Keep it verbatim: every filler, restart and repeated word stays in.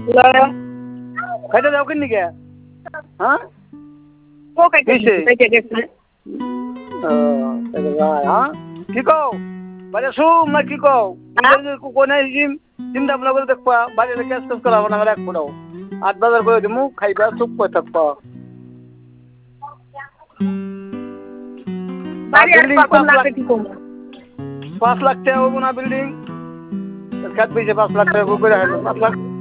খাইতে যাও কিনি কে হ্যাঁ ও কাইতে কাইতে গেছে ও হ্যাঁ কি কও বাজে শুম না কি কও কোনে জিম চিন্তা ভাবনা করে দেখবা বাড়িতে ক্যাশ ক্যাশ করা হবে না এক ফোটাও আট বাজার করে দিমু খাইবা চুপ করে থাকবা বাড়ি আর কখন লাগবে কি করব পাঁচ লাখ টাকা হবো না বিল্ডিং খাত পেয়েছে পাঁচ লাখ টাকা করে পাঁচ লাখ